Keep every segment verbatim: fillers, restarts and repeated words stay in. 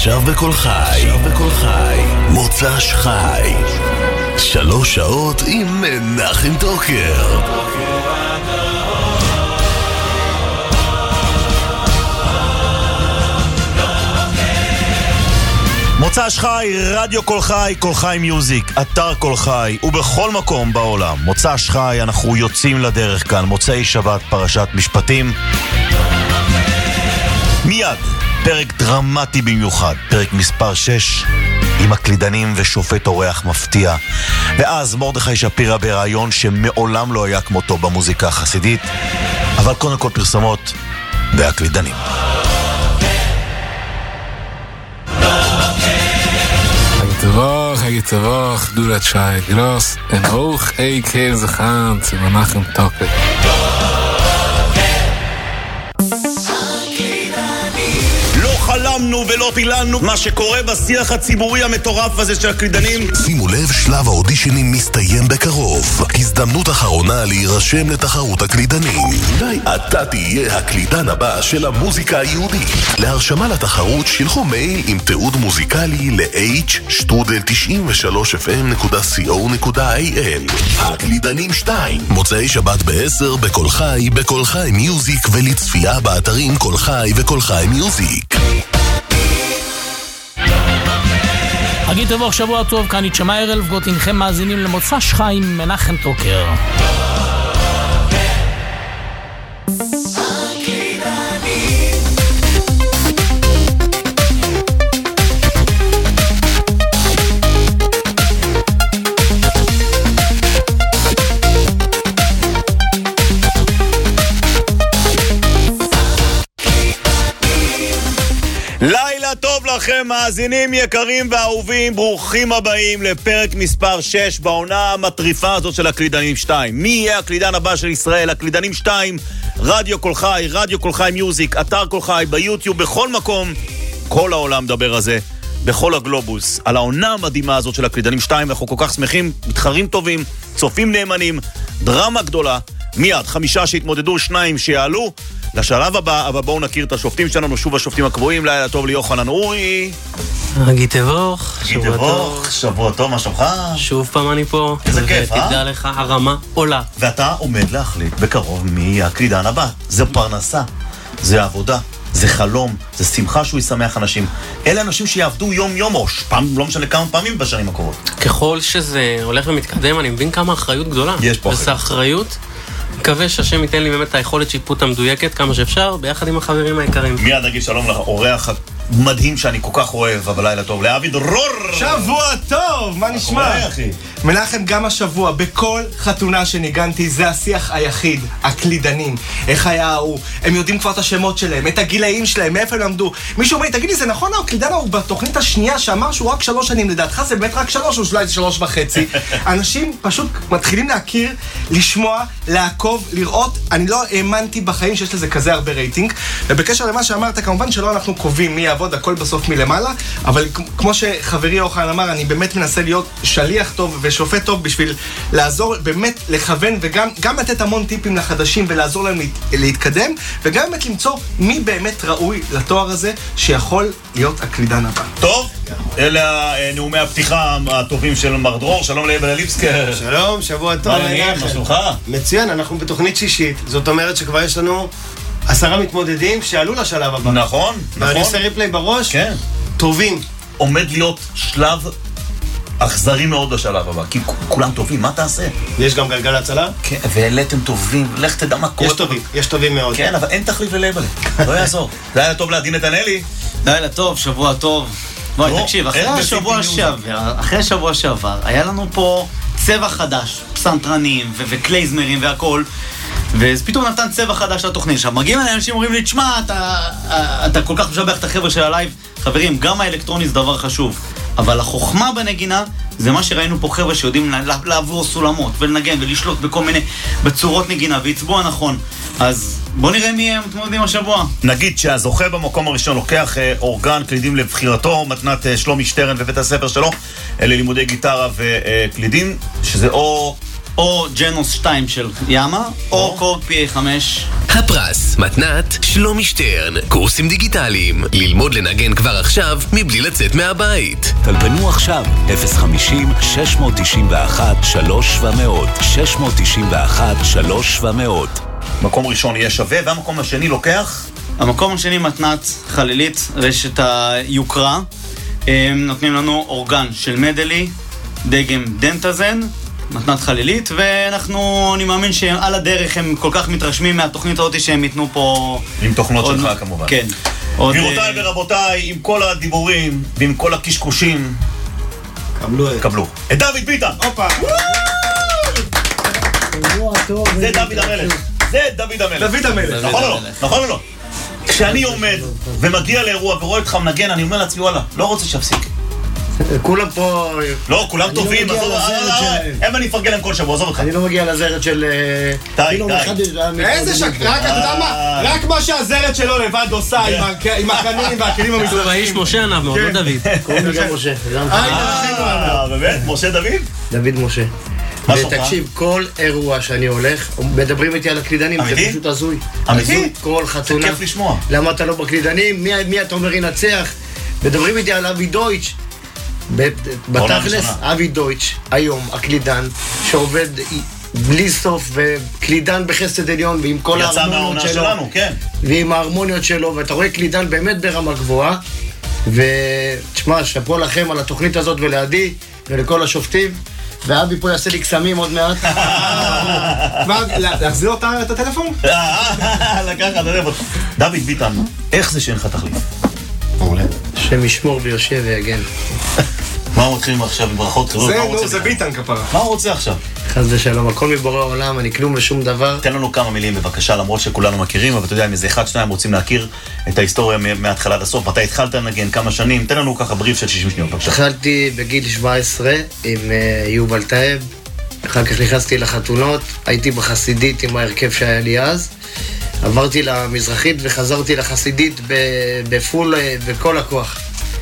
עכשיו בכל חי, עכשיו בכל חי, מוצ"ש חי. שלוש שעות עם מנחם טוקר. מוצ"ש חי, רדיו כל חי, כל חי מיוזיק, אתר כל חי, ובכל מקום בעולם. מוצ"ש חי, אנחנו יוצאים לדרך כאן, מוצאי שבת, פרשת משפטים. מיד, פרק דרמטי במיוחד, פרק מספר שש, עם הקלידנים ושופט אורח מפתיע. ואז מרדכי שפירא ברעיון שמעולם לא היה כמותו במוזיקה החסידית. אבל קודם כל פרסומות והקלידנים. Tavach, hey Tavach, du dat schei glas, en hoog hey keer ze gaan, ze Menachem Toker. חלמנו ולא פיללנו מה שקורה בשיח הציבורי המטורף הזה של הקלידנים. שימו לב, שלב האודישנים מסתיים בקרוב. הזדמנות אחרונה להירשם לתחרות הקלידנים. אולי אתה תהיה הקלידן הבא של המוזיקה היהודית. להרשמה לתחרות שילחו מייל עם תיעוד מוזיקלי ל-h שטרודל תשעים ושלוש אף אם נקודה סי או נקודה איי אל. הקלידנים שתיים, מוצאי שבת בעשר בכל חי, בכל חי מיוזיק, ולצפייה באתרים כל חי וכל חי מיוזיק. חגי טוב, שבוע טוב, כאן איתשמע ערל וגות, אינכם מאזינים למוצ"ש חי עם מנחם טוקר. טוב לכם, מאזינים יקרים ואהובים, ברוכים הבאים לפרק מספר שש בעונה המטריפה הזאת של הקלידנים שתיים. מי יהיה הקלידן הבא של ישראל? הקלידנים שתיים, רדיו כל חי, רדיו כל חי מיוזיק, אתר כל חי, ביוטיוב, בכל מקום. כל העולם מדבר על זה, בכל הגלובוס, על העונה המדהימה הזאת של הקלידנים שתיים. אנחנו כל כך שמחים, מתחרים טובים, צופים נאמנים, דרמה גדולה. מיד, חמישה שהתמודדו, שניים שיעלו לשלב הבא, אבל בואו נכיר את השופטים שלנו, שוב השופטים הקבועים. לילה טוב ליוחנן אורי. חגי טבוך, שבוע טוב. שבוע טוב, מה שלומך? שוב פעם אני פה. איזה כיף, אה? ותדע לך, הרמה עולה. ואתה עומד להחליט בקרוב מי הקלידן הבא. זה פרנסה, זה עבודה, זה חלום, זה שמחה שהוא ישמח אנשים. אלה אנשים שיעבדו יום יום, או פעם, לא משנה כמה פעמים בשנים הקרובות. ככל שזה הולך ומתקדם, אני מבין כמה אחריות גדולה. יש פה וזה אחריות. מקווה שהשם ייתן לי באמת את היכולת שיפוט המדויקת כמה שאפשר, ביחד עם החברים היקרים. מיד נגיד שלום לאורח מדהים שאני כל כך אוהב, אבל לילה טוב, לאבי דרור. שבוע טוב, מה נשמע? מנחם, גם השבוע, בכל חתונה שניגנתי, זה השיח היחיד, הקלידנים. איך היה הוא? הם יודעים כבר את השמות שלהם, את הגילאים שלהם, מאיפה הם למדו. מישהו אומר לי, תגיד לי, זה נכון, הקלידן הוא בתוכנית השנייה שאמר שהוא רק שלוש שנים, לדעתך זה באמת רק שלוש, או אולי זה שלוש וחצי. אנשים פשוט מתחילים להכיר, לשמוע, לעקוב, לראות. אני לא האמנתי בחיים שיש לזה כזה הרבה רייטינג. ובקשר למה שאמרת, כמובן שלא אנחנו קובעים מי יעבוד, הכל בסוף מלמעלה, אבל כמו שחברי יוחנן אמר, אני באמת מנסה להיות שליח טוב ושופט טוב בשביל לעזור, באמת לכוון, וגם גם לתת המון טיפים לחדשים ולעזור להם להתקדם, וגם באמת למצוא מי באמת ראוי לתואר הזה שיכול להיות הקלידן הבא. טוב, אלה נאומי הפתיחה הטובים של מר דרור. שלום לאבל ליבסקר. שלום, שבוע טוב. מה שלומך? מצוין, אנחנו בתוכנית שישית, זאת אומרת שכבר יש לנו עשרה מתמודדים שעלו לשלב הבא. נכון, נכון. ואני עושה ריפלי בראש, כן. טובים. עומד להיות שלב אכזרי מאוד בשלב הבא, כי כולם טובים, מה תעשה? יש גם גלגל הצלה? כן, ואתם טובים, לך תדע מה קורה. יש טובים, יש טובים מאוד. כן, אבל אין תחליף ללייבלי, לא יעזור. לילה טוב לעדין נתנאלי. לילה טוב, שבוע טוב. בואי, תקשיב, אחרי השבוע שעבר, אחרי השבוע שעבר, היה לנו פה צבע חדש, פסנתרנים וקלייזמרים והכל, וזה פתאום נתן צבע חדש לתוכנית. עכשיו, מגיעים אליי אנשים אומרים לי, תשמע, אתה, אתה כל כך משבח את החבר'ה של הלייב. חברים, גם האלקטרוני זה דבר חשוב, אבל החוכמה בנגינה זה מה שראינו פה, חבר'ה שיודעים לעבור סולמות ולנגן ולשלוט בכל מיני בצורות נגינה והצבוע נכון. אז בוא נראה מי הם מתמודדים השבוע. נגיד שהזוכה במקום הראשון לוקח אה, אורגן קלידים לבחירתו, מתנת אה, שלומי שטרן ובית הספר שלו, אלה לימודי גיטרה וקלידים, שזה או או ג'נוס שתיים של ימה, או קורג פי איי חמש. הפרס, מתנת, שלומי שטרן, קורסים דיגיטליים, ללמוד לנגן כבר עכשיו מבלי לצאת מהבית. טלפנו עכשיו, אפס חמישים שש תשע אחת שלוש שבע מאות, שש תשע אחת שלוש שבע מאות. מקום ראשון יהיה שווה, והמקום השני לוקח? המקום השני מתנת חלילית, רשת היוקרה. הם נותנים לנו אורגן של מדלי, דגם דנטזן, מתנת חלילית, ואנחנו, אני מאמין שעל הדרך הם כל כך מתרשמים מהתוכנית הזאת שהם ייתנו פה... עם תוכנות עוד... שלך כמובן. כן. גבירותיי ורבותיי, עם כל הדיבורים ועם כל הקשקושים, קבלו את... קבלו. את דוד ביטן! הופה! זה דוד המלך. זה דוד המלך. דוד המלך. נכון או לא? נכון או לא? כשאני עומד ומגיע לאירוע ורואה אותך מנגן, אני אומר לעצמי, וואלה, לא רוצה שיפסיק. כולם פה... לא, כולם טובים, הם אני אפרגן להם כל שבוע, עזוב אותך. אני לא מגיע לזרת של... די, די. איזה שקרק, אתה יודע מה? רק מה שהזרת שלו לבד עושה עם הקנים והכלים המזרחיים. האיש משה ענב מאוד, לא דוד. קוראים לי גם משה. אה, באמת? משה דוד? דוד משה. ותקשיב, כל אירוע שאני הולך, מדברים איתי על הקלידנים, זה פשוט הזוי. אמיתי? כל חתונה. זה כיף לשמוע. למה אתה לא בקלידנים? מי אתה אומר ינצח? מדברים איתי על אבי דויטש. בתכלס, אבי דויטש, היום, הקלידן, שעובד בלי סוף, וקלידן בחסד עליון, ועם כל ההרמוניות שלו, ועם ההרמוניות שלו, ואתה רואה קלידן באמת ברמה גבוהה, ותשמע, שפו לכם על התוכנית הזאת ולעדי, ולכל השופטים, ואבי פה יעשה לי קסמים עוד מעט. להחזיר אותה את הטלפון? לקח את הטלפון. דוד ביטן, איך זה שאין לך תחליף? מעולה. שמשמור ויושב ויגן. מה הוא מתחילים עכשיו עם ברכות? זה, נו, זה ביטן כפרה. מה הוא רוצה עכשיו? חס ושלום, הכל מבורא העולם, אני כלום ושום דבר. תן לנו כמה מילים בבקשה, למרות שכולנו מכירים, אבל אתה יודע, אם איזה אחד, שניים רוצים להכיר את ההיסטוריה מההתחלה עד הסוף. מתי התחלת לנגן, כמה שנים? תן לנו ככה בריף של שישים שניות, בבקשה. התחלתי בגיל שבע עשרה עם יובל טייב, אחר כך נכנסתי לחתונות, הייתי בחסידית עם ההרכב שהיה לי אז, עברתי למזרחית וחזרתי לחסידית בפול, בכל הכוח.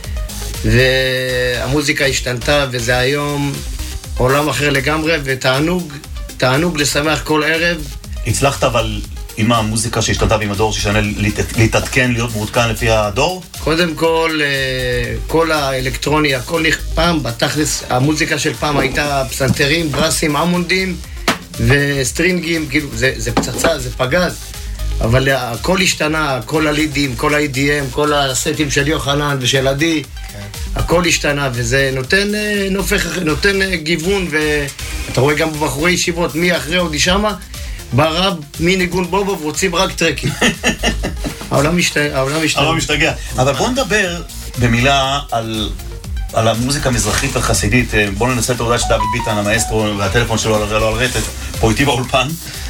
והמוזיקה השתנתה, וזה היום עולם אחר לגמרי, ותענוג, תענוג לשמח כל ערב. הצלחת אבל עם המוזיקה שהשתנתה ועם הדור שישנה להתעדכן, להיות מעודכן לפי הדור? קודם כל, כל האלקטרוניה, כל פעם, בתכלס, המוזיקה של פעם הייתה פסנתרים, ברסים, אמונדים וסטרינגים, כאילו, זה, זה פצצה, זה פגז. אבל הכל השתנה, כל הלידים, כל ה-אי די אם, כל הסטים של יוחנן ושל עדי, הכל השתנה, וזה נותן נופך, נותן גיוון, ואתה רואה גם בבחורי ישיבות, מי אחרי עוד שמה, ברב, מי ניגון בובו, ורוצים רק טרקים. העולם משתגע. העולם משתגע. אבל בוא נדבר במילה על... על המוזיקה המזרחית והחסידית. בואו ננסה את העובדה שדוד ביטן, המאסטרו, והטלפון שלו לא על רטט, פה איתי באולפן.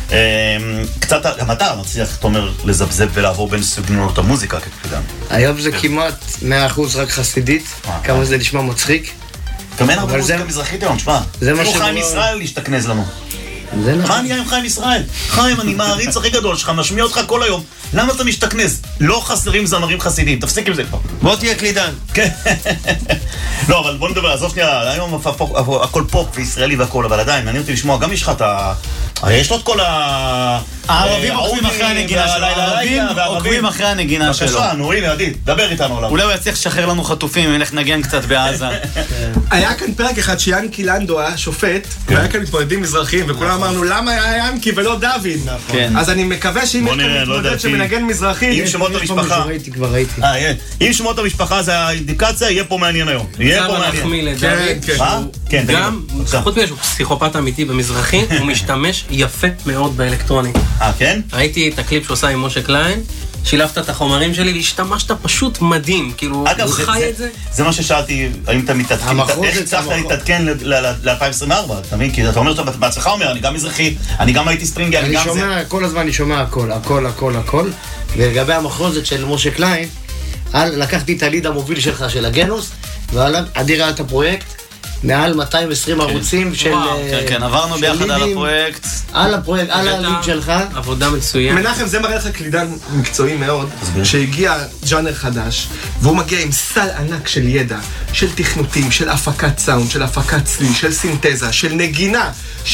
קצת, גם אתה מצליח, תומר, לזבזב ולעבור בין סגנונות המוזיקה כקלידן. היום זה כמעט מאה אחוז רק חסידית, כמה זה נשמע מצחיק. גם אין הרבה מוזיקה מזרחית היום, תשמע. אפילו חיים ישראל להשתכנז לנו. מה נהיה עם חיים ישראל? חיים, אני מעריץ הכי גדול שלך, משמיע אותך כל היום. למה אתה משתכנז? לא חסרים זמרים חסידים, תפסיק עם זה כבר. בוא תהיה קלידן. כן. לא, אבל בוא נדבר, עזוב שנייה, היום הכל פופ וישראלי והכל, אבל עדיין, מעניין אותי לשמוע, גם יש לך את ה... הרי יש לו את כל ה... הערבים עוקבים אחרי הנגינה שלו, הערבים עוקבים אחרי הנגינה שלו. בבקשה, נו, הנה, עדי, דבר איתנו עליו. אולי הוא יצליח לשחרר לנו חטופים, אם נלך נגן קצת בעזה. היה כאן פרק אחד שיאנקי לנדו היה שופט, והיה כאן מתמודדים מזרחיים, וכולם אמרנו, למה היה יאנקי ולא דוד? אז אני מקווה שאם יש כאן מתמודד שמנגן מזרחי... עם שמות המשפחה. ראיתי, כבר ראיתי. אם שמות המשפחה זה האינדיקציה, יהיה פה מעניין היום. יהיה פה מעניין. כן, גם, חוץ מזה שהוא פסיכופת אמיתי במזרחי, הוא משתמש יפה מאוד באלקטרוני. אה, כן? ראיתי את הקליפ שעושה עם משה קליין, שילבת את החומרים שלי והשתמשת פשוט מדהים, כאילו, הוא חי את זה. זה מה ששאלתי, האם אתה מתעדכן, איך הצלחת להתעדכן ל-אלפיים עשרים וארבע, אתה מבין? כי אתה אומר שאתה בעצמך אומר, אני גם מזרחי, אני גם הייתי סטרינגי, אני גם זה. אני שומע, כל הזמן אני שומע הכל, הכל, הכל, הכל, ולגבי המחרוזת של משה קליין, לקחתי את הליד המוביל שלך של הגנוס, ועדי ראה את הפרויקט, מעל מאתיים ועשרים ערוצים של... כן, כן, עברנו ביחד על הפרויקט. על הפרויקט, על הליד שלך. עבודה מצוינת. מנחם, זה מראה לך קלידן מקצועי מאוד, שהגיע ג'אנר חדש, והוא מגיע עם סל ענק של ידע, של תכנותים, של הפקת סאונד, של הפקת צליל, של סינתזה, של נגינה, של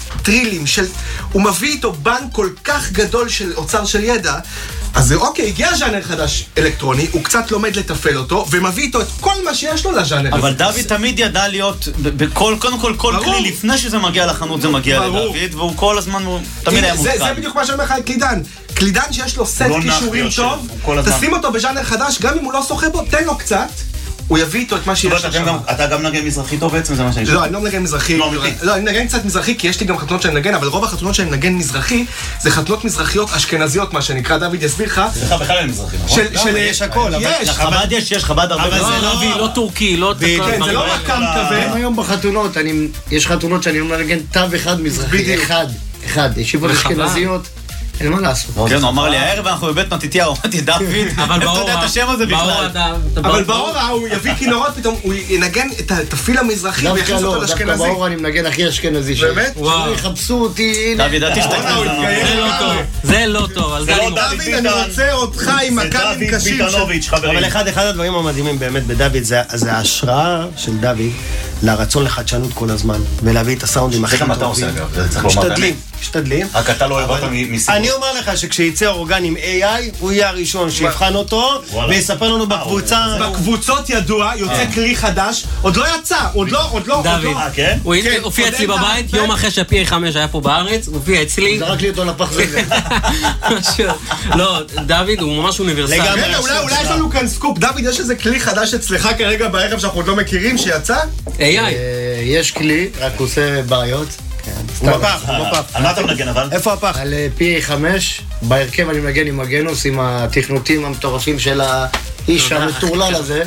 טרילים, של... הוא מביא איתו בנק כל כך גדול של אוצר של ידע, אז זה אוקיי, הגיע ז'אנר חדש אלקטרוני, הוא קצת לומד לתפעל אותו, ומביא איתו את כל מה שיש לו לז'אנר. אבל דוד תמיד ידע להיות, בכל, קודם כל, כל כלי, לפני שזה מגיע לחנות זה מגיע לדוד, והוא כל הזמן, הוא תמיד היה מותקן. זה בדיוק מה שאומר לך קלידן. קלידן שיש לו סט קישורים טוב, תשים אותו בז'אנר חדש, גם אם הוא לא שוחה בו, תן לו קצת. הוא יביא איתו את מה שיש לו שם. אתה גם נגן מזרחי טוב בעצם, זה מה שאני חושב? לא, אני לא מנגן מזרחי. לא, אני מנגן קצת מזרחי, כי יש לי גם חתונות שאני מנגן, אבל רוב החתונות שאני מנגן מזרחי, זה חתונות מזרחיות אשכנזיות, מה שנקרא, דוד יסביר לך. סליחה, בכלל אין מזרחי, נכון? יש הכל, יש. חב"ד יש, יש חב"ד הרבה. אבל זה לא טורקי, לא... כן, זה לא רק קם כזה. היום בחתונות, יש חתונות שאני מנגן תו אחד מזרחי, אחד, אחד. ישיבות אשכנזיות. אין מה לעשות. כן, הוא אמר לי, הערב אנחנו בבית מתתיהו, אמרתי דוד, אבל אתה יודע את השם הזה בכלל. אבל באורה הוא יביא כינורות, פתאום הוא ינגן את הפיל המזרחי ויחס אותו לאשכנזי. דווקא באורה אני מנגן הכי אשכנזי שלי. באמת? וואו. יחפשו אותי, הנה. דוד, ידעתי שאתה זה לא טוב. זה לא טוב, על זה אני דוד, אני רוצה אותך עם מכ"מים קשים. אבל אחד הדברים המדהימים באמת בדוד זה ההשראה של דוד לרצון לחדשנות כל הזמן, ולהביא את הסאונדים הכי טובים. משתדלים, משתדלים. רק אתה לא אוהב אותם מסיבות. אני אומר לך שכשיצא אורגן עם איי איי, הוא יהיה הראשון שיבחן אותו, ויספר לנו בקבוצה... בקבוצות ידוע, יוצא כלי חדש, עוד לא יצא, עוד לא, עוד לא. דוד, הוא הופיע אצלי בבית, יום אחרי שה-פי איי חמש היה פה בארץ, הוא הופיע אצלי. זרק לי אותו לפח רגע. לא, דוד הוא ממש אוניברסלי. אולי יש לנו כאן סקופ. דוד, יש איזה כלי חדש אצלך כרגע בערב שאנחנו עוד לא מכירים שיצא? איי איי. יש כלי, רק הוא עושה בעיות. הוא בפח, הוא בפח. על מה אתה מנגן אבל? איפה הפח? על פי איי חמש, בהרכב אני מנגן עם הגנוס, עם התכנותים המטורפים של האיש המטורלל הזה.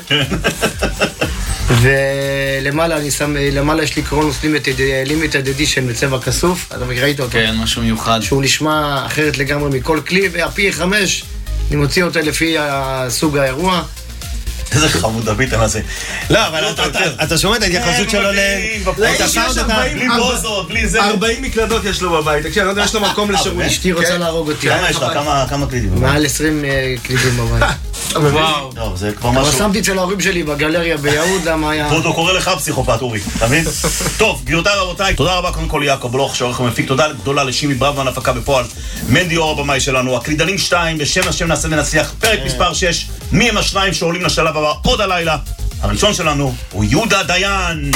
ולמעלה אני שם, למעלה יש לי קרונוס לימיטד אדישן בצבע כסוף, אתה ראית אותו? כן, משהו מיוחד. שהוא נשמע אחרת לגמרי מכל כלי, וה-פי איי חמש, אני מוציא אותו לפי סוג האירוע. איזה חמוד הביטן הזה. לא, אבל אתה שומע את ההתייחסות שלו ל... בלי בוזות, בלי זה. ארבעים מקלדות יש לו בבית. תקשיב, אני לא יודע, יש לו מקום לשירות. אשתי רוצה להרוג אותי. כמה יש לך? כמה קלידים בבית? מעל עשרים קלידים בבית. וואו. טוב, זה כבר משהו. אבל שמתי אצל ההורים שלי בגלריה ביהודה, מה היה... דודו קורא לך פסיכופת, אורי, אתה מבין? טוב, גבירותיי ורבותיי, תודה רבה קודם כל יעקב בלוך, שעורך ומפיק, תודה גדולה לשימי בראבמן, הפקה בפועל, מנדי אור הבמאי שלנו, הקלידנים שתיים, בשם השם נעשה ונצליח, פרק מספר שש, מי הם השניים שעולים לשלב הבא עוד הלילה. הראשון שלנו הוא יהודה דיין.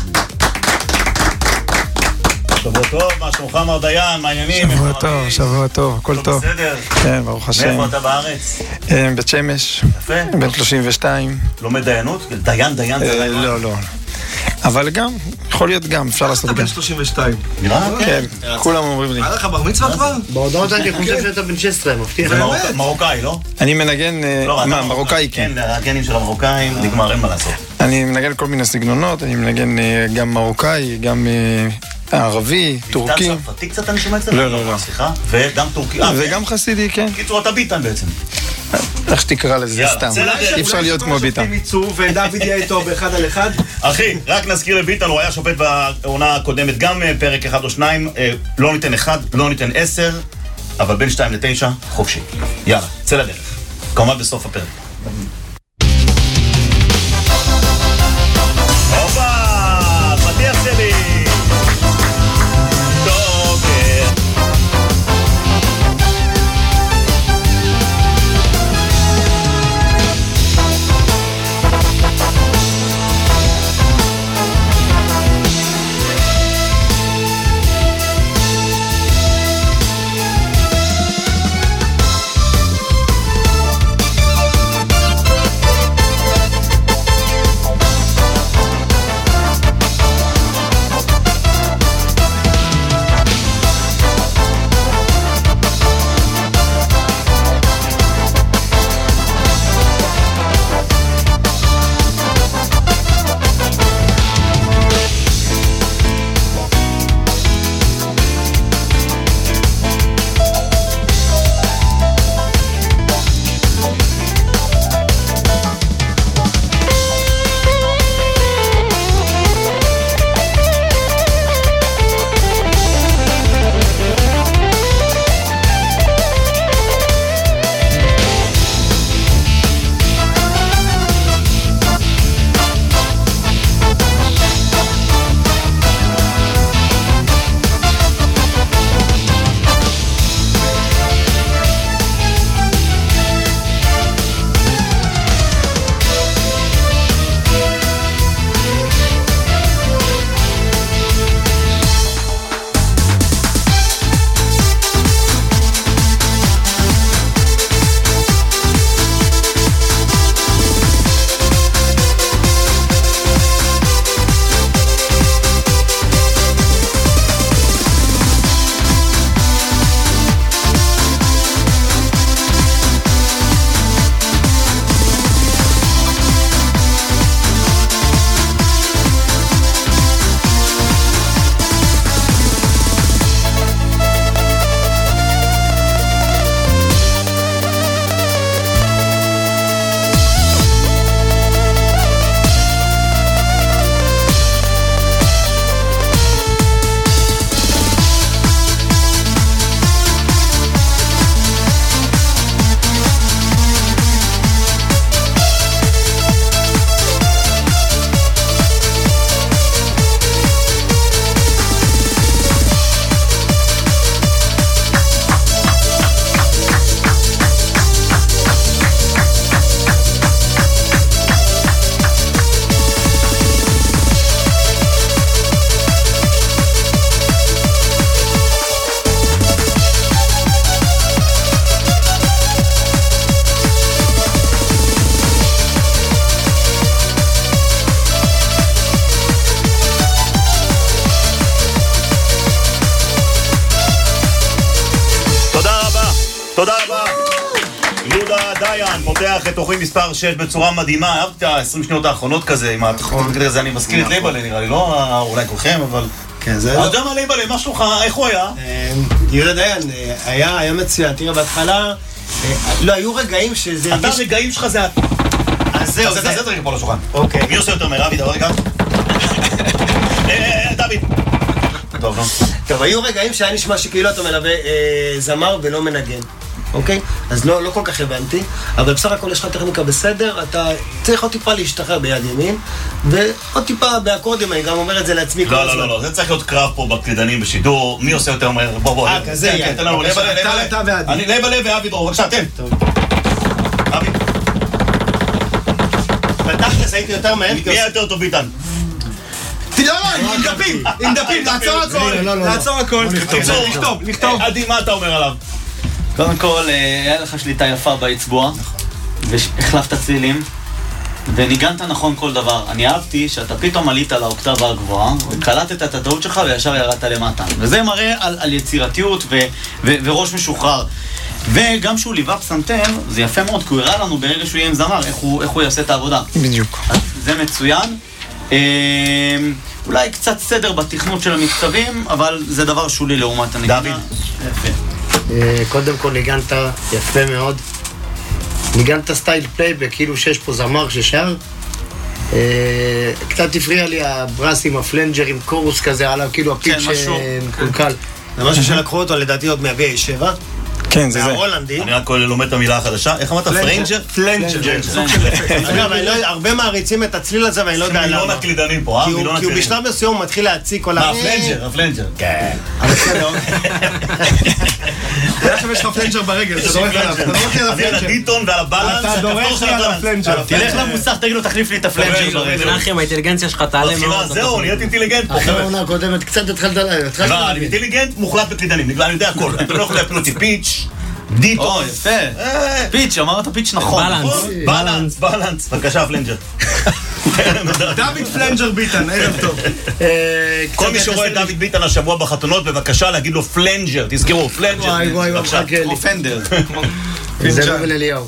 שבוע טוב, מה שלומך מר דיין, מה העניינים? שבוע טוב, שבוע טוב, הכל טוב. בסדר? כן, ברוך השם. מאיפה אתה בארץ? בית שמש. יפה. בן שלושים ושתיים. לומד דיינות? דיין, דיין זה דיין? לא, לא. אבל גם, יכול להיות גם, אפשר לעשות גם. אתה בן שלושים ושתיים. נראה? כן, כולם אומרים לי. היה לך בר מצווה כבר? בהודעות אני חושב שאתה בן שש עשרה, מבטיח. זה מרוקאי, לא? אני מנגן, מה, מרוקאי, כן. כן, הגנים של המרוקאים, נגמר, אין מה לעשות. אני מנגן כל מיני סגנונות, אני מנגן גם מרוקאי, גם ערבי, טורקי. ביטן צרפתי קצת אני שומע את זה? לא, לא, לא. סליחה? וגם טורקי. וגם חסידי, כן. קיצור, אתה ביטן בעצם. איך שתקרא לזה, סתם. אי אפשר להיות כמו ביטן. אולי שופטים ודוד יהיה איתו באחד על אחד. אחי, רק נזכיר לביטן, הוא היה שופט בעונה הקודמת, גם פרק אחד או שניים, לא ניתן אחד, לא ניתן עשר, אבל בין שתיים לתשע, חופשי. יאללה, צא לדרך. כמובן בסוף הפרק. הופה, פתיח שלי. פותח את תוכנית מספר שש בצורה מדהימה, אהבת את ה-עשרים שניות האחרונות כזה, עם התוכנית הזה, אני מזכיר את ליבלה נראה לי, לא אולי כולכם, אבל... כן, זה... אז גם ליבלה, מה שלך, איך הוא היה? יהודה דיין, היה, היה מצוין, תראה, בהתחלה, לא, היו רגעים שזה... אתה רגעים שלך זה... אז זהו, זה... זה תרגע פה לשולחן. אוקיי. מי עושה יותר מרבי, דבר רגע? דוד. טוב, נו. טוב, היו רגעים שהיה נשמע שכאילו אתה מלווה זמר ולא מנגן. אוקיי? אז לא, לא כל כך הבנתי, אבל בסך הכל יש לך טכניקה בסדר, אתה צריך עוד טיפה להשתחרר ביד ימין, ועוד טיפה באקורדים, אני גם אומר את זה לעצמי כל הזמן. לא, לא, לא, זה צריך להיות קרב פה בקלידנים בשידור, מי עושה יותר מהר? בוא, בוא. אה, כזה יהיה. תן לנו, ליבלה, ליבלה. אתה ואבי. אני ליבלה ואבי דרור, בבקשה, אתם. טוב. אבי. בתכלס הייתי יותר מהר. מי היה יותר טוב ביטן? לא, לא, עם דפים, עם דפים, לעצור הכל, לעצור הכל. לכתוב, לכתוב. עדי, מה אתה אומר עליו? קודם כל, היה לך שליטה יפה באצבוע, והחלפת צלילים, וניגנת נכון כל דבר. אני אהבתי שאתה פתאום עלית לאוקטבה הגבוהה, וקלטת את הטעות שלך וישר ירדת למטה. וזה מראה על, על יצירתיות ו, ו, וראש משוחרר. וגם שהוא ליווה פסנתר, זה יפה מאוד, כי הוא הראה לנו ברגע שהוא יהיה עם זמר, איך הוא, איך הוא יעשה את העבודה. בדיוק. אז זה מצוין. אולי קצת סדר בתכנות של המקצבים, אבל זה דבר שולי לעומת הנגינה. דוד. יפה. קודם כל ניגנת יפה מאוד. ניגנת סטייל פלייבק, כאילו שיש פה זמר ששר. קצת הפריע לי הברס עם הפלנג'ר עם קורוס כזה, עליו כאילו הפיץ' מקולקל. זה משהו שלקחו אותו לדעתי עוד מה-בי איי שבע. כן, זה זה. מההולנדי. אני רק לומד את המילה החדשה. איך אמרת? פלנג'ר? פלנג'ר. אגב, הרבה מעריצים את הצליל הזה ואני לא יודע למה. מילון הקלידנים פה, אה? כי הוא בשלב מסוים הוא מתחיל להציק כל ה... מה, הפלנג'ר? הפלנג'ר. כן. אבל בסדר. עכשיו יש לך פלנג'ר ברגל, אתה דורך עליו. אתה דורך על אני על הפלנג'ר. הדיטון ועל הבלנס. אתה דורך לי על הפלנג'ר. תלך למוסך, תגיד לו, תחליף לי את הפלנג'ר ברגל. מנחם, האינטליגנציה שלך תעלה מאוד. זהו, נהיית אינטליגנט פה. אחרי העונה הקודמת קצת התחלת ללכת. לא, אני אינטליגנט מוחלט בקלידנים, בגלל אני יודע הכל. אתה לא יכול להפיל אותי פיץ', דיטון. או, יפה. פיץ', אמרת פיץ' נכון. בלנס. בלנס, בלנס. בבקשה, פלנג'ר. דוד פלנג'ר ביטן, ערב טוב. כל מי שרואה את דוד ביטן השבוע בחתונות, בבקשה להגיד לו פלנג'ר. תזכרו, פלנג'ר. וואי וואי וואי, מחכה לי. כמו פנדר. זה לא ולאליהו.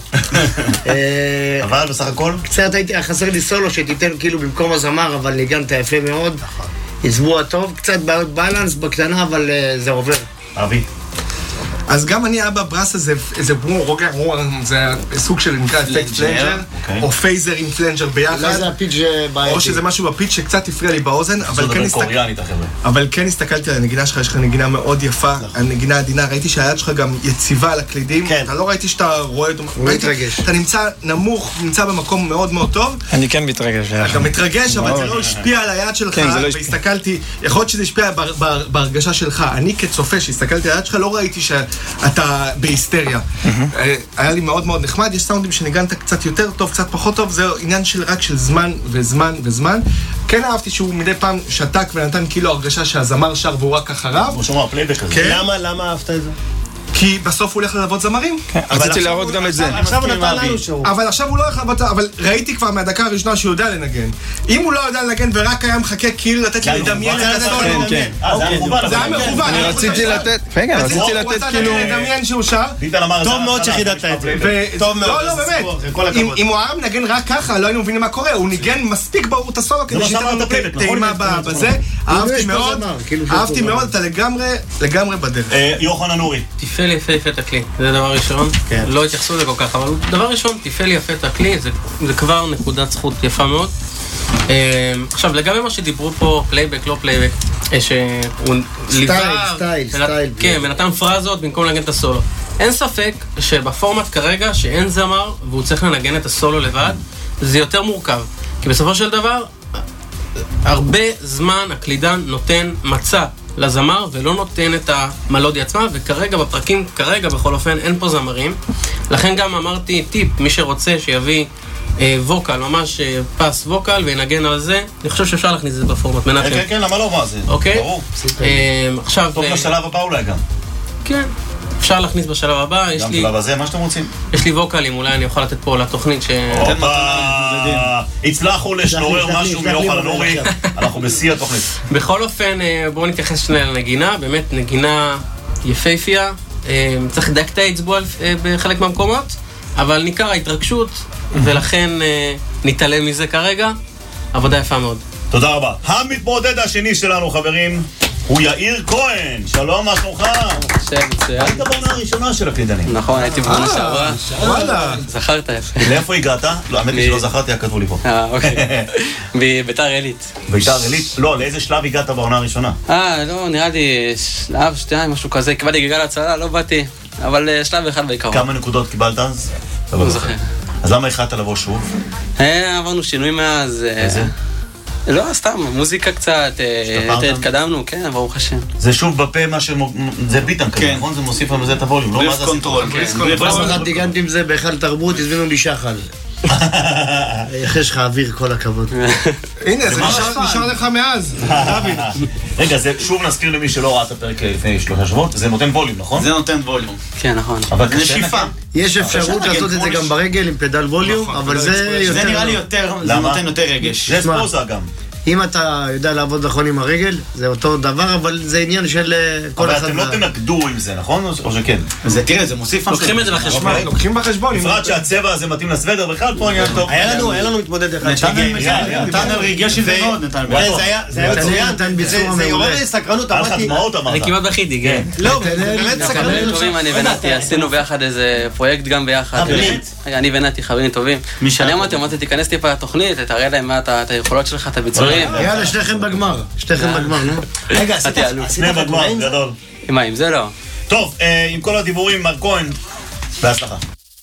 אבל בסך הכל? קצת הייתי, חסר לי סולו שתיתן כאילו במקום הזמר, אבל ניגנת יפה מאוד. הסבוע טוב, קצת בעיות בלנס בקטנה, אבל זה עובר. אבי. אז גם אני אבא ברס הזה, איזה ברור, זה סוג של נקרא אפקט פלנג'ר, או פייזר עם פלנג'ר ביחד. אולי זה הפיץ' בעייתי. או שזה משהו בפיץ' שקצת הפריע לי באוזן, אבל כן הסתכלתי על הנגינה שלך, יש לך נגינה מאוד יפה, הנגינה עדינה, ראיתי שהיד שלך גם יציבה על הקלידים, אתה לא ראיתי שאתה רואה אותו, אתה נמצא נמוך, נמצא במקום מאוד מאוד טוב. אני כן מתרגש. אתה מתרגש, אבל זה לא השפיע על היד שלך, והסתכלתי, יכול להיות שזה השפיע בהרגשה שלך. אני כצופה שהסתכלתי על היד שלך, לא ראיתי אתה בהיסטריה. היה לי מאוד מאוד נחמד, יש סאונדים שניגנת קצת יותר טוב, קצת פחות טוב, זה עניין של רק של זמן וזמן וזמן. כן אהבתי שהוא מדי פעם שתק ונתן כאילו הרגשה שהזמר שר והוא רק אחריו. הוא שומע פלייבק הזה. למה, למה אהבת את זה? כי בסוף הוא הולך ללוות זמרים. רציתי להראות גם את זה. עכשיו הוא נתן לנו שהוא. אבל עכשיו הוא לא הולך ללוות, אבל ראיתי כבר מהדקה הראשונה שהוא יודע לנגן. אם הוא לא יודע לנגן ורק היה מחכה כאילו לתת לי לדמיין את הסולו. כן, אה, זה היה מכוון. זה היה מכוון. אני רציתי לתת, רגע, רציתי לתת כאילו... הוא רצה לדמיין שהוא שר. טוב מאוד שחידדת את זה. טוב מאוד. לא, לא, באמת. אם הוא היה מנגן רק ככה, לא היינו מבינים מה קורה. הוא ניגן מספיק ברור את הסולו כדי שייתן לנו טעימה בזה. אהבתי מאוד, אהבתי מאוד, אתה לגמרי, לגמרי בדרך. יוחנן נורי. תפעל יפה יפה את הכלי, זה דבר ראשון. לא התייחסו לזה כל כך, אבל דבר ראשון, תפעל יפה את הכלי, זה כבר נקודת זכות יפה מאוד. עכשיו, לגבי מה שדיברו פה, פלייבק, לא פלייבק, שהוא ליווה... סטייל, סטייל. כן, ונתן פרזות במקום לנגן את הסולו. אין ספק שבפורמט כרגע, שאין זמר, והוא צריך לנגן את הסולו לבד, זה יותר מורכב. כי בסופו של דבר, הרבה זמן הקלידן נותן מצע לזמר ולא נותן את המלודיה עצמה, וכרגע בפרקים, כרגע בכל אופן, אין פה זמרים. לכן גם אמרתי טיפ, מי שרוצה שיביא אה, ווקל, ממש אה, פס ווקל וינגן על זה, אני חושב שאפשר להכניס את זה בפורמט. מנחם. כן, כן, למה לא? מה זה? אוקיי? ברור. אה, עכשיו... טוב, בשלב הבא אולי גם. כן. אפשר להכניס בשלב הבא, יש לי... גם בשלב הזה, מה שאתם רוצים. יש לי ווקלים, אולי אני יכול לתת פה לתוכנית ש... הצלחנו לשנורר משהו מיוחנן נורי, אנחנו בשיא התוכנית. בכל אופן, בואו נתייחס שנייה לנגינה, באמת נגינה יפהפייה, צריך לדייק את האצבע בחלק מהמקומות, אבל ניכר ההתרגשות, ולכן נתעלם מזה כרגע. עבודה יפה מאוד. תודה רבה. המתמודד השני שלנו, חברים, הוא יאיר כהן. שלום, מה שלומך? שם, מצוין. היית בעונה הראשונה של הקלידנים. נכון, הייתי בעונה שעברה. וואלה. זכרת יפה. לאיפה הגעת? לא, האמת היא שלא זכרתי, כתבו לי פה. אה, אוקיי. בביתר עילית. ביתר עילית? לא, לאיזה שלב הגעת בעונה הראשונה? אה, לא, נראה לי שלב, שתיים, משהו כזה. קיבלתי גלגל הצלה, לא באתי. אבל שלב אחד בעיקרון. כמה נקודות קיבלת אז? לא זוכר. אז למה החלטת לבוא שוב? עברנו שינוי מאז. איזה? לא, סתם, מוזיקה קצת, יותר התקדמנו, כן, ברוך השם. זה שוב בפה מה ש... זה ביטן כזה, נכון? זה מוסיף לנו זה את הווליום, לא מה זה קונטרול. פעם אחת ניגנתי עם זה בהיכל תרבות, הזמינו לי שחל. אחרי שלך אוויר, כל הכבוד. הנה, זה נשאר לך מאז, דוד. רגע, שוב נזכיר למי שלא ראה את הפרק לפני שלושה שבועות, זה נותן ווליום, נכון? זה נותן ווליום. כן, נכון. אבל זה נשיפה. יש אפשרות לעשות את זה גם ברגל עם פדל ווליום, אבל זה יותר... זה נראה לי יותר, זה נותן יותר רגש. זה ספוזה גם. אם אתה יודע לעבוד נכון עם הרגל, זה אותו דבר, אבל זה עניין של כל אחד... אבל אתם לא תנגדו עם זה, נכון? או שכן? זה, תראה, זה מוסיף... לוקחים את זה לחשבון. לוקחים בחשבון. בפרט שהצבע הזה מתאים לסוודר, בכלל פה עניין טוב. היה לנו, היה לנו מתמודד אחד שהגיע. נתן ריגש עם זה מאוד, נתן. זה היה מצוין, זה יורר לי סקרנות, אמרתי... אני כמעט בכיתי, כן. לא, באמת סקרנות. אני ונתי, עשינו ביחד איזה פרויקט גם ביחד. אני ונתי, חברים טובים. אני אמרתי, אמרתי, תיכנס טיפה לתוכנית, תראה להם מה את היכולות שלך, את הביצועים. יאללה, שתיכם בגמר, שתיכם בגמר, נו. רגע, עשית בגמר, גדול. מה, עם זה לא? טוב, עם כל הדיבורים, מר כהן, בהצלחה.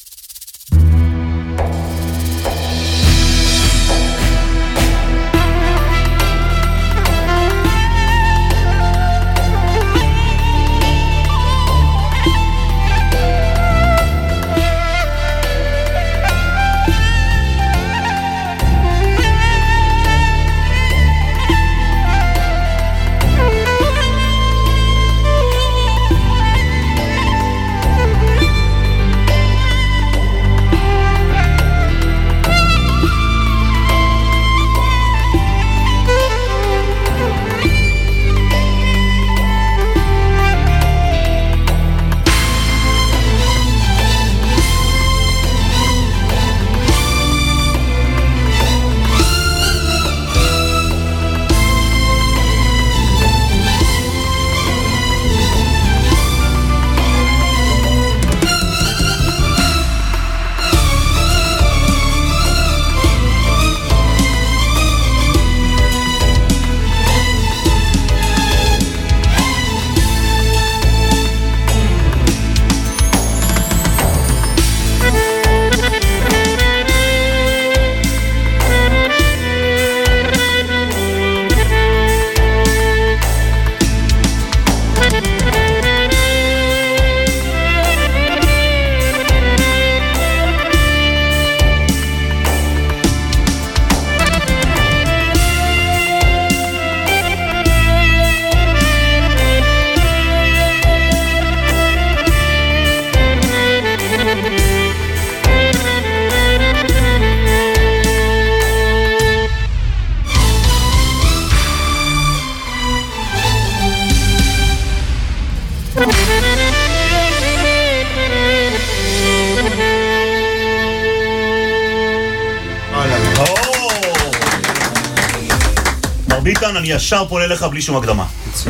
ביטן, אני ישר פונה לך בלי שום הקדמה.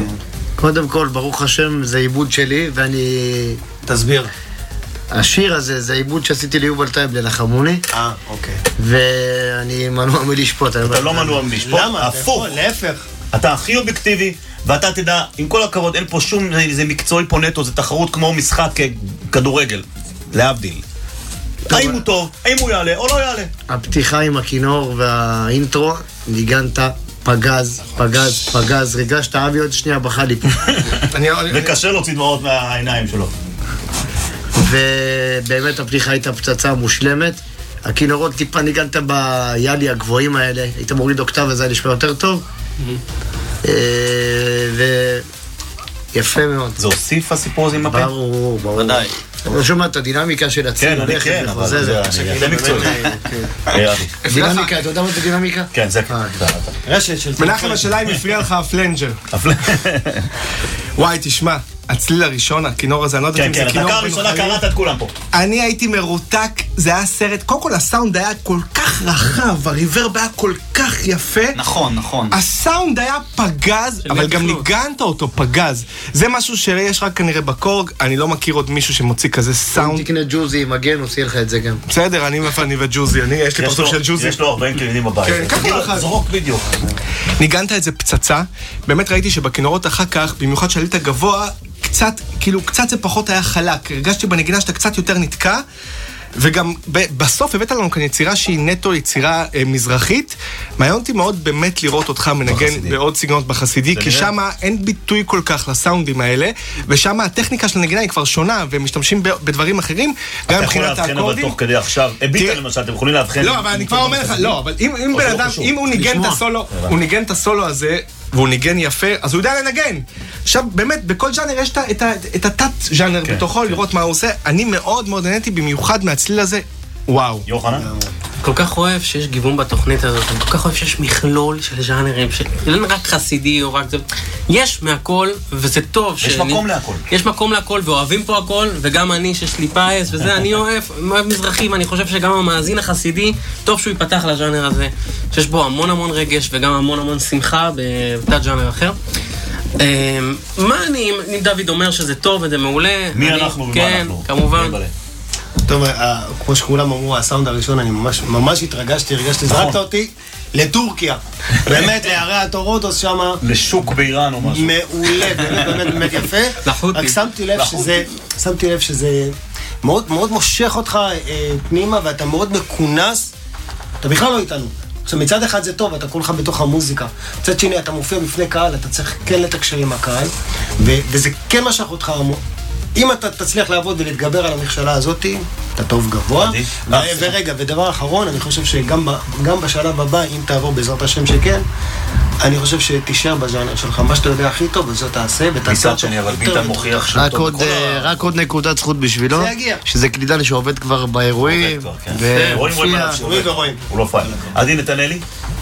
קודם כל, ברוך השם, זה עיבוד שלי, ואני... תסביר. השיר הזה, זה עיבוד שעשיתי ליובל טייב לנחמוני. אה, אוקיי. ואני מנוע מלשפוט. אתה לא מנוע מלשפוט? למה? הפוך. להפך. אתה הכי אובייקטיבי, ואתה תדע, עם כל הכבוד, אין פה שום, זה מקצועי פה נטו, זה תחרות כמו משחק כדורגל. להבדיל. האם הוא טוב, האם הוא יעלה או לא יעלה. הפתיחה עם הכינור והאינטרו, ניגנת פגז, פגז, פגז, ריגשת אבי עוד שנייה בכה לי פה. וקשה להוציא דמעות מהעיניים שלו. ובאמת הפתיחה הייתה פצצה מושלמת. הכינורות טיפה ניגנת ביאלי הגבוהים האלה, היית מוריד אוקטב וזה היה נשמע יותר טוב. ויפה מאוד. זה הוסיף הסיפור הזה עם הפה? ברור, ברור. ודאי. אתה שומע את הדינמיקה של הציר. כן, אני כן, אבל זה מקצועי. דינמיקה, אתה יודע מה זה דינמיקה? כן, זה רשת של... מנחם, השאלה אם הפריע לך הפלנג'ר. וואי, תשמע, הצליל הראשון, הכינור הזה, אני לא יודעת אם זה כינור... כן, כן, הדקה הראשונה קראת את כולם פה. אני הייתי מרותק, זה היה סרט, קודם כל הסאונד היה כל כך רחב, הריברב היה כל כך יפה. נכון, נכון. הסאונד היה פגז, אבל גם ניגנת אותו פגז. זה משהו שיש רק כנראה בקורג, אני לא מכיר עוד מישהו שמוציא כזה סאונד. תקנה ג'וזי, מגן, עושה לך את זה גם. בסדר, אני מפני וג'וזי, אני, יש לי פרצוף של ג'וזי. יש לו ארבעים קלידים בבית. כן, ככה. זרוק בדיוק. ניגנת את זה פצצה, באמת ראיתי שבכינורות אחר כך, במיוחד שעלית גבוה, קצת, כאילו, קצת זה פחות היה חלק. הרגשתי בנגינה שאתה קצת יותר נתקע, וגם בסוף הבאת לנו כאן יצירה שהיא נטו יצירה אה, מזרחית. מעניין אותי מאוד באמת לראות אותך מנגן בחסידי. בעוד סגנונות בחסידי, כי שם אין ביטוי כל כך לסאונדים האלה, ושם הטכניקה של הנגינה היא כבר שונה, ומשתמשים בדברים אחרים, גם מבחינת האקורדים. אתה יכול להבחן אבל תוך כדי עכשיו, הביטה למשל, אתם יכולים להבחן. לא, אבל אני כבר אומר לך, לא, אבל אם בן אדם, אם הוא ניגן את הסולו, הוא ניגן את הסולו הזה, והוא ניגן יפה, אז הוא יודע לנגן. עכשיו, באמת, בכל ז'אנר יש את התת-ז'אנר בתוכו, לראות מה הוא עושה. אני מאוד מאוד נהניתי במיוחד מהצליל הזה. וואו. יוחנן? כל כך אוהב שיש גיוון בתוכנית הזאת, אני כל כך אוהב שיש מכלול של ז'אנרים, לא רק חסידי או רק זה, יש מהכל, וזה טוב. יש מקום להכל. יש מקום להכל, ואוהבים פה הכל, וגם אני שיש לי פייס, וזה, אני אוהב, אוהב מזרחים, אני חושב שגם המאזין החסידי, טוב שהוא ייפתח לז'אנר הזה, שיש בו המון המון רגש, וגם המון המון שמחה בתת ז'אנר אחר. מה אני, אם דוד אומר שזה טוב וזה מעולה, מי אנחנו ומה אנחנו? כן, כמובן. טוב, כמו שכולם אמרו, הסאונד הראשון, אני ממש, ממש התרגשתי, הרגשתי, זרקת אותי לטורקיה. באמת, לערי הטורודוס שם. לשוק באיראן או משהו. מעולה, באמת, באמת, באמת יפה. רק שמתי לב שזה, שמתי לב שזה מאוד, מאוד מושך אותך פנימה, ואתה מאוד מקונס, אתה בכלל לא איתנו. עכשיו, מצד אחד זה טוב, אתה כולך בתוך המוזיקה. מצד שני, אתה מופיע בפני קהל, אתה צריך כן לתקשר עם הקהל, וזה כן משך אותך המון. אם אתה תצליח לעבוד ולהתגבר על המכשלה הזאת, אתה טוב גבוה. ורגע, ודבר אחרון, אני חושב שגם בשלב הבא, אם תעבור בעזרת השם שכן, אני חושב שתישאר בז'אנר שלך, מה שאתה יודע הכי טוב, וזה תעשה, מצד שני, אבל ביטה מוכיח שהוא טוב בכל ה... רק עוד נקודת זכות בשבילו, שזה קלידן שעובד כבר באירועים, ומופיע. הוא לא פייל. עדי נתנאלי?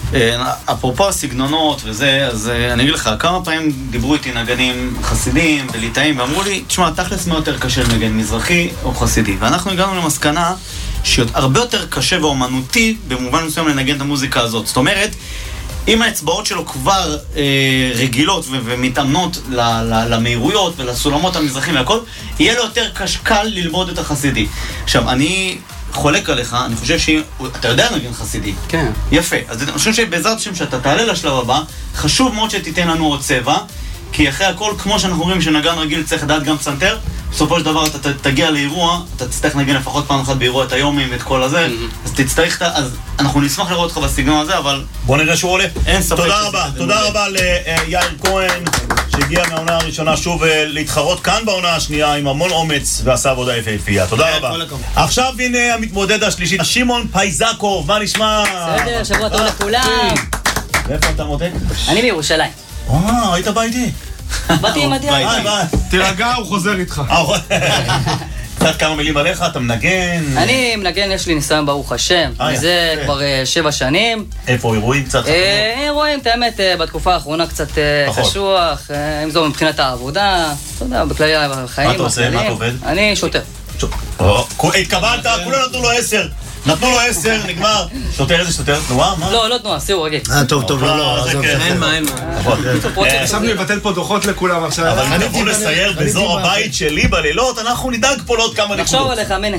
אפרופו הסגנונות וזה, אז אני אגיד לך, כמה פעמים דיברו איתי נגנים חסידים וליטאים, ואמרו לי, תשמע, תכלס מה יותר קשה לנגן, מזרחי או חסידי? ואנחנו הגענו למסקנה שהרבה יותר קשה ואומנותי במובן מסוים לנגן את המוזיקה הזאת. זאת אומרת, אם האצבעות שלו כבר אה, רגילות ו- ומתאמנות ל- ל- למהירויות ולסולמות המזרחים והכל, יהיה לו יותר קל ללמוד את החסידי. עכשיו, אני חולק עליך, אני חושב שאתה יודע לנגן חסידי. כן. יפה. אז אני חושב שבעזרת השם שאתה תעלה לשלב הבא, חשוב מאוד שתיתן לנו עוד צבע, כי אחרי הכל, כמו שאנחנו רואים שנגן רגיל צריך לדעת גם פסנתר, בסופו של דבר אתה תגיע לאירוע, אתה תצטרך לנגן לפחות פעם אחת באירוע את היומים ואת כל הזה, אז תצטרך, אז אנחנו נשמח לראות אותך בסגנון הזה, אבל... בוא נראה שהוא עולה. אין ספק. תודה רבה, תודה רבה ליאיר כהן, שהגיע מהעונה הראשונה שוב להתחרות כאן בעונה השנייה עם המון אומץ ועשה עבודה יפהפייה. תודה רבה. עכשיו הנה המתמודד השלישית, שמעון פייזקוב, מה נשמע? בסדר, שבוע טוב לכולם. ואיפה אתה מותק? אני מירושלים. אה, היית בא איתי? באתי עם הדיון. תירגע, הוא חוזר איתך. קצת כמה מילים עליך, אתה מנגן? אני מנגן, יש לי ניסיון ברוך השם. זה כבר שבע שנים. איפה, אירועים קצת? אירועים, את האמת, בתקופה האחרונה קצת קשוח, אם זו מבחינת העבודה, אתה יודע, בכללי החיים. מה אתה עושה? מה אתה עובד? אני שוטר. התקבלת, כולם נתנו לו עשר. נתנו לו עשר, נגמר. שוטר איזה שוטר? תנועה? מה? לא, לא תנועה, סיור רגיל. אה, טוב, טוב, לא, לא. אין מה, אין מה. עכשיו נבטל פה דוחות לכולם עכשיו. אבל אם תבוא לסייר באזור הבית שלי בלילות, אנחנו נדאג פה לעוד כמה נקודות. נחשוב עליך, מנה.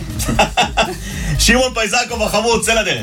שמעון פייזקוב החמוד, צא לדרך.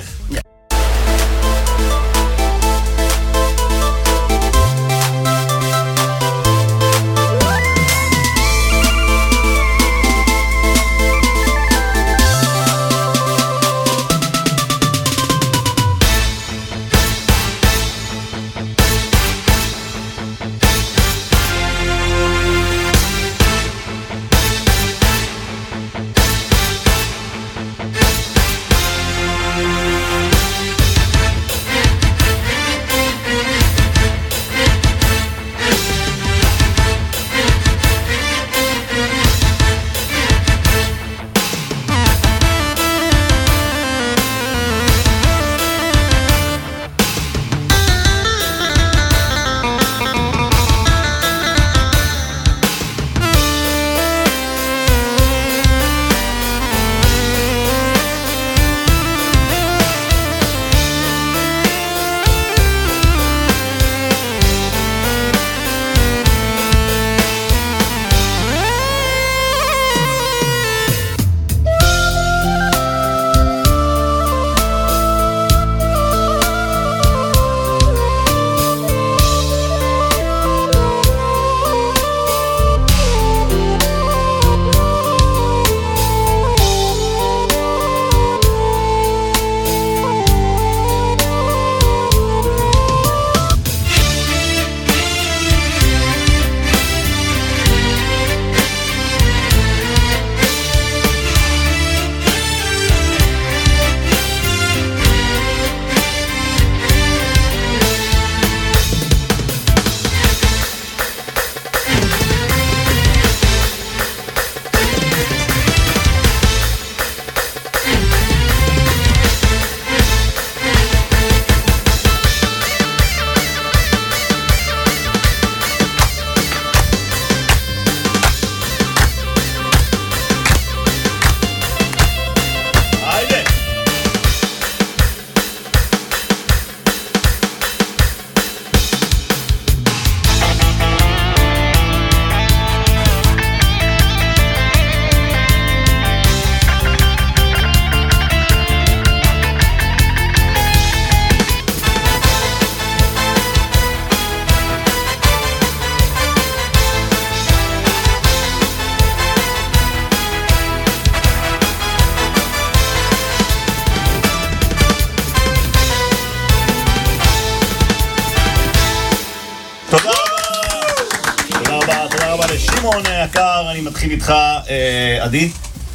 שמעון יקר, אני מתחיל איתך, עדי.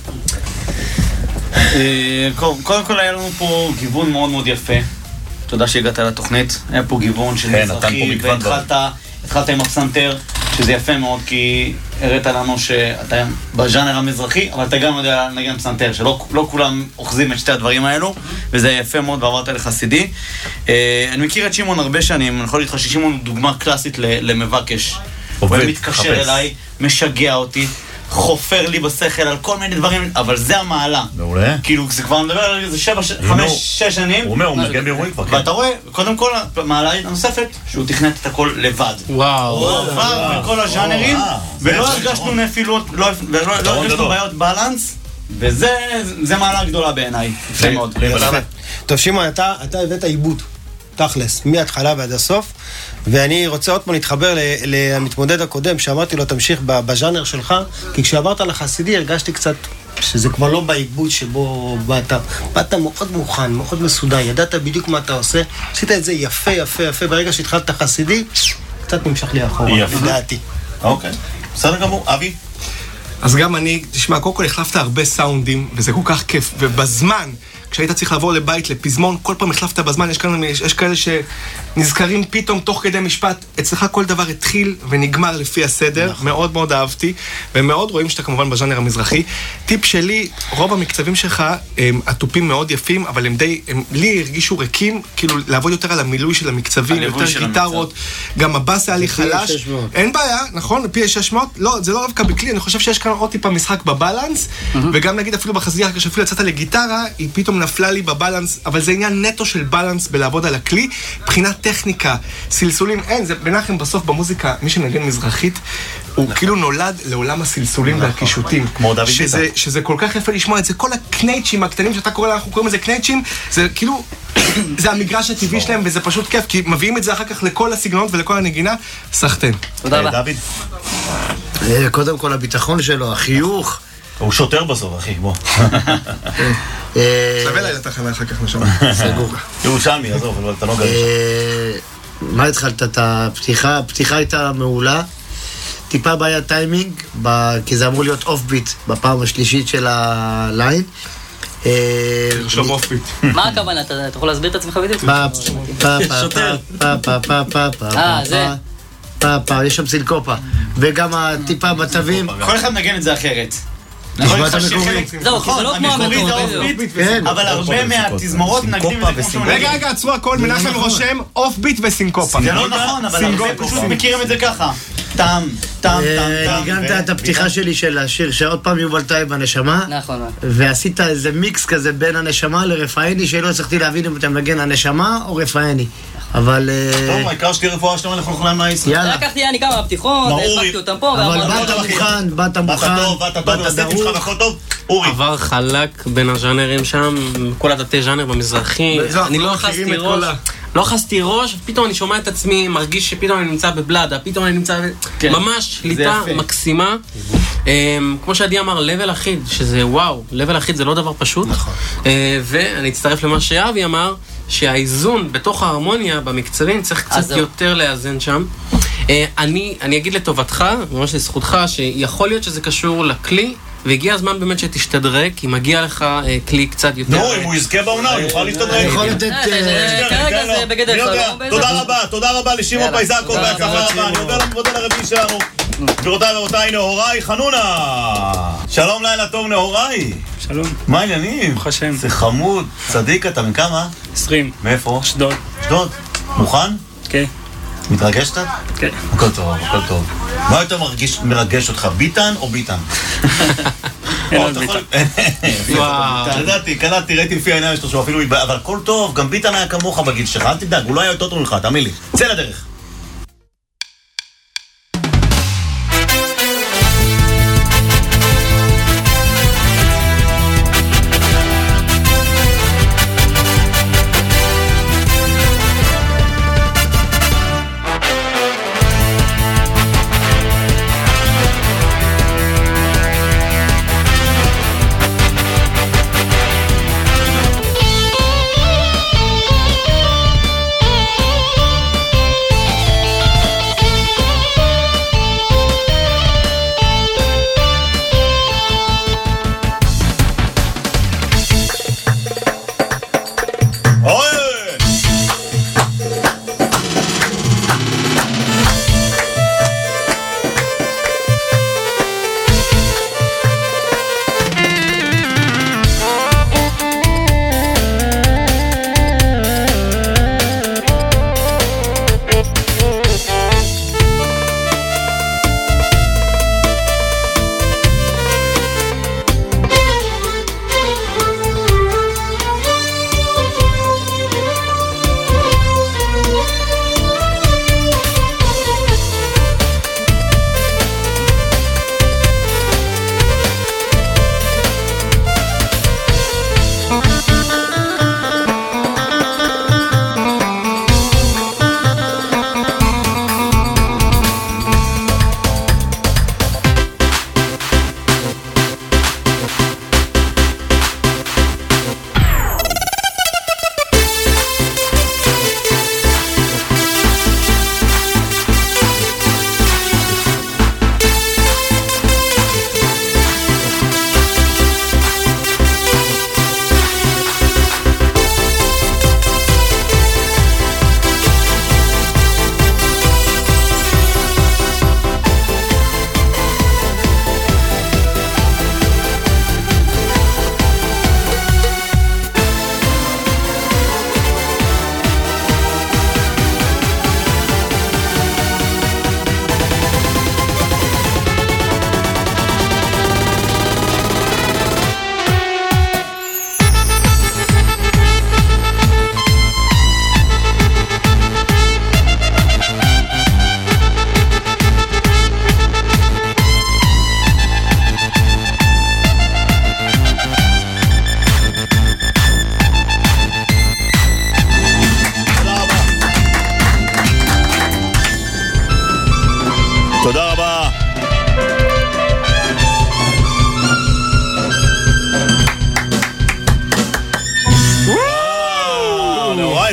קודם כל היה לנו פה גיוון מאוד מאוד יפה. תודה שהגעת לתוכנית. היה פה גיוון של מזרחי, והתחלת עם הפסנתר, שזה יפה מאוד, כי הראת לנו שאתה בז'אנר המזרחי, אבל אתה גם יודע לנגן פסנתר, שלא כולם אוחזים את שתי הדברים האלו, וזה יפה מאוד, ועברת לחסידי. אני מכיר את שמעון הרבה שנים, אני יכול להגיד לך ששמעון הוא דוגמה קלאסית למבקש. הוא מתקשר אליי, משגע אותי, חופר לי בשכל על כל מיני דברים, אבל זה המעלה. מעולה. כאילו, זה כבר מדבר על איזה שבע, חמש, שש שנים. הוא אומר, הוא מנגן באירועים כבר, כן. ואתה רואה, קודם כל, המעלה הנוספת, שהוא תכנת את הכל לבד. וואו. הוא עבר בכל הז'אנרים, ולא הרגשנו נפילות, ולא הרגשנו בעיות בלנס, וזה מעלה גדולה בעיניי. יפה מאוד. טוב, שמעון, אתה הבאת עיבוד. תכלס, מההתחלה ועד הסוף, ואני רוצה עוד פעם להתחבר למתמודד הקודם, שאמרתי לו, תמשיך בז'אנר שלך, כי כשעברת לחסידי הרגשתי קצת שזה כבר לא בעיבוד שבו באת, באת מאוד מוכן, מאוד מסודר, ידעת בדיוק מה אתה עושה, עשית את זה יפה, יפה, יפה, ברגע שהתחלת חסידי, קצת נמשך לי אחורה, לדעתי. אוקיי, בסדר גמור, אבי? אז גם אני, תשמע, קודם כל החלפת הרבה סאונדים, וזה כל כך כיף, ובזמן, כשהיית צריך לעבור לבית, לפזמון, כל פעם החלפת בזמן, יש כאלה, יש כאלה שנזכרים פתאום תוך כדי משפט, אצלך כל דבר התחיל ונגמר לפי הסדר, מאוד מאוד אהבתי, ומאוד רואים שאתה כמובן בז'אנר המזרחי. טיפ שלי, רוב המקצבים שלך, הם הטופים מאוד יפים, אבל הם די, הם לי הרגישו ריקים, כאילו לעבוד יותר על המילוי של המקצבים, יותר גיטרות, גם הבאס היה לי חלש. אין בעיה, נכון? פי שש מאות, לא, זה לא רבקה בכלי, אני חושב שיש כאן עוד טיפה משחק בבלנס, וגם נגיד אפילו בחזייה, כשאפילו יצאת לגיטרה, היא פתאום נפלה לי בבלנס, אבל זה עניין נטו של בלנס בלעבוד על הכלי, מבחינת טכניקה, סלסולים, אין, זה בנחם בסוף במוזיקה, מי שמנגן מזרחית, הוא כאילו נולד לעולם הסלסולים והקישוטים. כמו דוד ביטן. שזה כל כך יפה לשמוע את זה, כל הקנייצ'ים הקטנים שאתה קורא, אנחנו קוראים לזה קנייצ'ים, זה כאילו, זה המגרש הטבעי שלהם, וזה פשוט כיף, כי מביאים את זה אחר כך לכל הסגנונות ולכל הנגינה, סחטן. תודה רבה. דוד. קודם כל הביטחון שלו, החיוך. הוא שוטר בסוף, אחי, בוא. שווה לי לתחנה אחר כך נשמע. סגור. ירושלמי, עזוב, אבל אתה לא גריש. מה התחלת את הפתיחה? הפתיחה הייתה מעולה. טיפה בעיה טיימינג, כי זה אמור להיות אוף ביט בפעם השלישית של הליין. תרשום אוף ביט. מה הכוונה? אתה יכול להסביר את עצמך בדיוק? שוטר. אה, זה. פעם, יש שם סינקופה. וגם הטיפה בתווים. כל אחד נגן את זה אחרת. נשמע את המקורי. זהו, כי זה לא כמו המקורי. אבל הרבה מהתזמורות נגנים את זה כמו שהוא. רגע, רגע, עצרו הכל, מנחם רושם אוף ביט וסינקופה. זה לא נכון, אבל הרבה פשוט מכירים את זה ככה. טעם, טעם, טעם. ניגנת את הפתיחה שלי של השיר שעוד פעם יובל טייב בנשמה. נכון. ועשית איזה מיקס כזה בין הנשמה לרפאיני, שלא הצלחתי להבין אם אתה מנגן הנשמה או רפאיני. אבל... טוב, העיקר שתהיה רפואה שלמה לכל חולם מהיס. יאללה. לקחתי אני כמה פתיחות, הפקתי אותם פה. אבל באת מוכן, באת מוכן. באת טוב, באת טוב, הסטים שלך הכל טוב. אורי. עבר חלק בין הז'אנרים שם, כל התתי ז'אנר במזרחי. אני לא חסתי ראש. לא חסתי ראש, פתאום אני שומע את עצמי, מרגיש שפתאום אני נמצא בבלדה, פתאום אני נמצא... ממש שליטה מקסימה. כמו שעדי אמר, לבל אחיד, שזה וואו, לבל אחיד זה לא דבר פשוט. ואני אצטרף למה שאבי אמר, שהאיזון בתוך ההרמוניה במקצבים צריך קצת יותר לאזן שם. אני, אני אגיד לטובתך, ממש לזכותך, שיכול להיות שזה קשור לכלי, והגיע הזמן באמת שתשתדרג, כי מגיע לך כלי קצת יותר... נו, אם הוא יזכה בעונה, הוא יוכל להשתדרג. יכול לתת... כרגע זה בגדר שלו. תודה רבה, תודה רבה לשמעון פייזקוב, בהצלחה רבה. אני עובר למודל הרביעי שלנו. גבירותיי ורבותיי, נהוראי חנונה. שלום, לילה טוב, נהוראי. שלום. מה העניינים? ברוך השם. זה חמוד. צדיק אתה, מכמה? עשרים. מאיפה? אשדוד. אשדוד? מוכן? כן. מתרגש אתה? כן. הכל טוב, הכל טוב. מה יותר מרגש אותך, ביטן או ביטן? אין עוד ביטן. וואו. ידעתי, קלטתי, ראיתי לפי העיניים שלו, אפילו... אבל הכל טוב, גם ביטן היה כמוך בגיל שלך, אל תדאג, הוא לא היה יותר טוב ממך, תאמין לי. צא לדרך.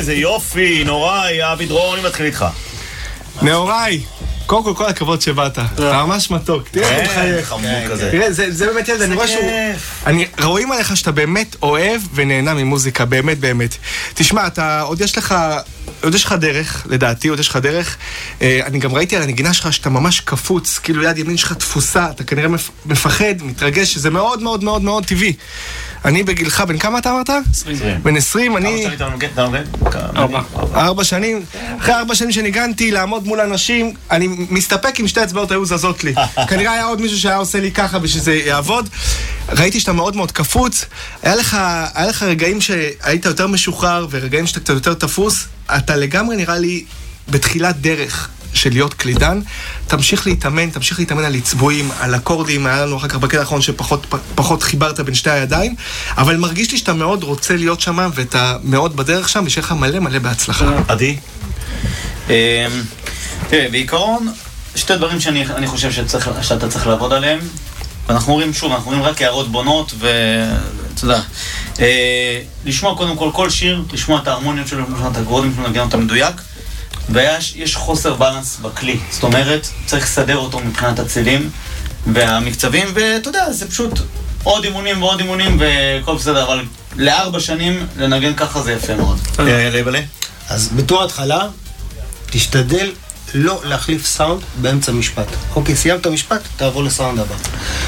איזה יופי, נוראי, אבי דרור, אני מתחיל איתך. נאוריי, קודם כל, כל הכבוד שבאת. אתה ממש מתוק. תראה, הוא מחייך. תראה, זה באמת ילד, אני רואה שהוא... רואים עליך שאתה באמת אוהב ונהנה ממוזיקה, באמת באמת. תשמע, אתה עוד יש לך... עוד יש לך דרך, לדעתי, עוד יש לך דרך. אני גם ראיתי על הנגינה שלך שאתה ממש קפוץ, כאילו יד ימין שלך תפוסה, אתה כנראה מפחד, מתרגש, שזה מאוד מאוד מאוד מאוד טבעי. אני בגילך, בן כמה אתה אמרת? עשרים. בן עשרים, אני... כמה שנים אתה נוגן? אתה נוגן? ארבע. ארבע שנים. אחרי ארבע שנים שניגנתי לעמוד מול אנשים, אני מסתפק עם שתי אצבעות היו זזות לי. כנראה היה עוד מישהו שהיה עושה לי ככה בשביל זה יעבוד. ראיתי שאתה מאוד מאוד קפוץ. היה לך, היה לך רגעים שהיית יותר משוחרר ורגעים שאתה קצת יותר תפוס. אתה לגמרי נראה לי בתחילת דרך של להיות קלידן. תמשיך להתאמן, תמשיך להתאמן על עצבועים, על אקורדים. היה לנו אחר כך בקטע האחרון שפחות פחות חיברת בין שתי הידיים, אבל מרגיש לי שאתה מאוד רוצה להיות שם ואתה מאוד בדרך שם, ושיהיה לך מלא מלא בהצלחה. עדי? תראה, בעיקרון שתי דברים שאני חושב שאתה צריך לעבוד עליהם, ואנחנו רואים שוב, אנחנו רואים רק הערות בונות, ואתה יודע, לשמוע קודם כל כל שיר, לשמוע את ההרמוניות שלו, את הגורדים שלו, נגן אותה מדויק, ויש חוסר בלנס בכלי, זאת אומרת, צריך לסדר אותו מבחינת הצלילים והמקצבים, ואתה יודע, זה פשוט עוד אימונים ועוד אימונים וכל בסדר, אבל לארבע שנים לנגן ככה זה יפה מאוד. לבלה? אז בתור התחלה, תשתדל לא להחליף סאונד באמצע משפט. אוקיי, סיימת משפט, תעבור לסאונד הבא.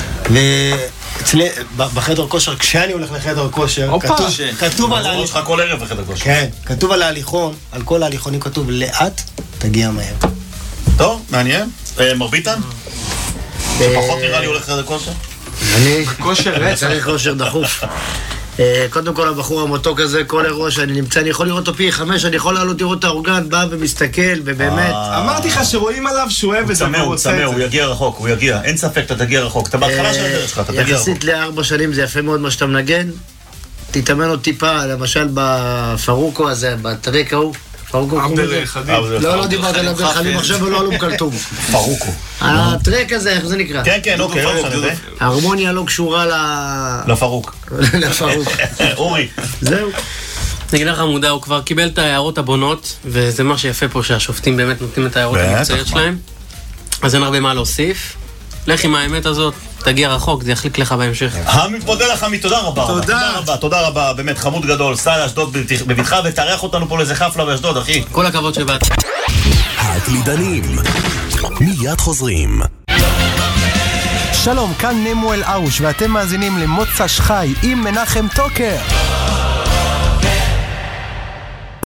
ואצלי, בחדר כושר, כשאני הולך לחדר כושר, כתוב על ההליכון... יש לך כל ערב בחדר כושר. כן, כתוב על ההליכון, על כל ההליכונים כתוב לאט, תגיע מהר. טוב, מעניין. מרביטן? שפחות נראה לי הולך לחדר כושר? אני... כושר רצח. צריך כושר דחוף. קודם כל הבחור המותוק הזה, כל אירוע שאני נמצא, אני יכול לראות אותו פי חמש, אני יכול לעלות לראות את האורגן, בא ומסתכל, ובאמת... אמרתי לך שרואים עליו שהוא אוהב את זה, הוא צמא, הוא יגיע רחוק, הוא יגיע, אין ספק, אתה תגיע רחוק, אתה בהתחלה של הדרך שלך, אתה תגיע רחוק. יחסית לארבע שנים זה יפה מאוד מה שאתה מנגן, תתאמן עוד טיפה, למשל בפרוקו הזה, בטרק ההוא, פרוקו עבדל חדים. לא, לא דיברת על עבדל חדים עכשיו ולא עלום כלתום. פרוקו. הטרק הזה, איך זה נקרא? כן, כן, אוקיי. ההרמוניה לא קשורה ל... לפרוק. לפרוק. אורי. זהו. אני אגיד לך מודע, הוא כבר קיבל את ההערות הבונות, וזה מה שיפה פה שהשופטים באמת נותנים את ההערות המקצועיות שלהם. אז אין הרבה מה להוסיף. לך עם האמת הזאת, תגיע רחוק, זה יחליק לך בהמשך. המתמודד לך תודה רבה. תודה רבה, תודה רבה, באמת חמוד גדול. סע לאשדוד בביתך ותארח אותנו פה לאיזה חפלה באשדוד, אחי. כל הכבוד שבאת. הקלידנים מיד חוזרים. שלום, כאן נמואל ארוש ואתם מאזינים למוצא שחי עם מנחם טוקר.